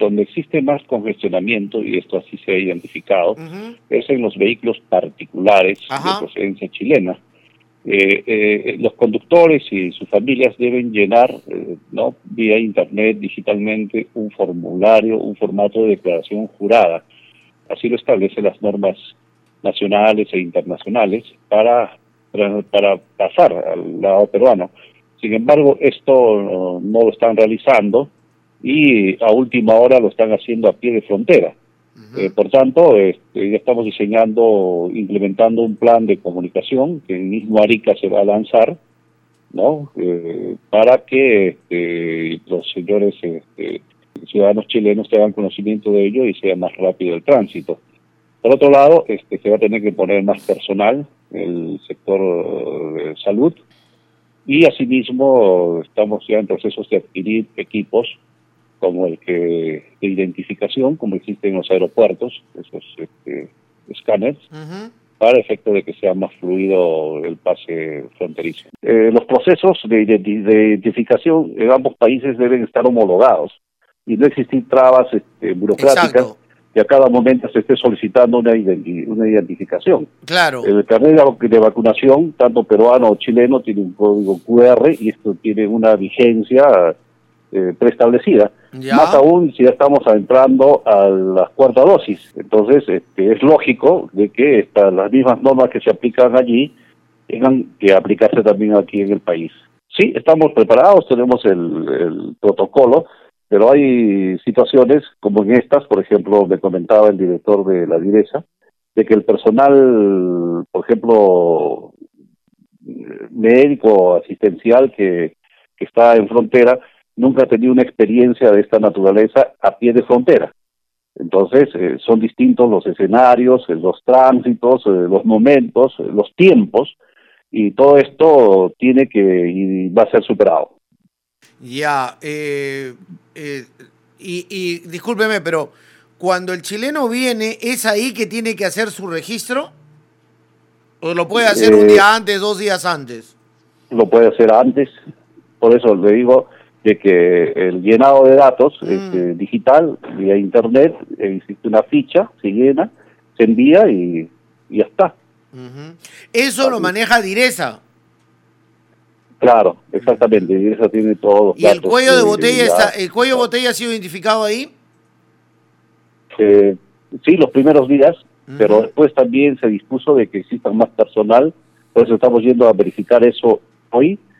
donde existe más congestionamiento, y esto así se ha identificado, es en los vehículos particulares de procedencia chilena. Los conductores y sus familias deben llenar, ¿no?, vía internet, digitalmente, un formulario, un formato de declaración jurada. Así lo establecen las normas nacionales e internacionales para pasar al lado peruano. Sin embargo, esto no lo están realizando y a última hora lo están haciendo a pie de frontera. Por tanto, ya estamos implementando un plan de comunicación que el mismo Arica se va a lanzar, ¿no?, para que los señores ciudadanos chilenos tengan conocimiento de ello y sea más rápido el tránsito. Por otro lado, se va a tener que poner más personal en el sector de salud, y asimismo estamos ya en procesos de adquirir equipos como el de identificación, como existe en los aeropuertos, esos escáneres, para efecto de que sea más fluido el pase fronterizo. Los procesos de identificación en ambos países deben estar homologados y no existir trabas burocráticas que a cada momento se esté solicitando una identificación. Claro. El carnet de vacunación, tanto peruano o chileno, tiene un código QR y esto tiene una vigencia preestablecida. Más aún si ya estamos entrando a la cuarta dosis. Entonces, es lógico de que las mismas normas que se aplican allí tengan que aplicarse también aquí en el país. Sí, estamos preparados, tenemos el protocolo, pero hay situaciones como en estas, por ejemplo, me comentaba el director de la DIRESA, de que el personal, por ejemplo, médico, asistencial que está en frontera, nunca ha tenido una experiencia de esta naturaleza a pie de frontera. Entonces, son distintos los escenarios, los tránsitos, los momentos, los tiempos, y todo esto tiene y va a ser superado. Ya, y discúlpeme, pero cuando el chileno viene, ¿es ahí que tiene que hacer su registro? ¿O lo puede hacer un día antes, 2 días antes? Lo puede hacer antes, por eso le digo de que el llenado de datos es digital, vía internet, existe una ficha, se llena, se envía y ya está. Eso lo maneja DIRESA. Claro, exactamente, DIRESA tiene todos los ¿Y datos. el cuello de botella el cuello de botella ha sido identificado ahí? Sí, los primeros días, pero después también se dispuso de que existan más personal, por eso estamos yendo a verificar eso hoy,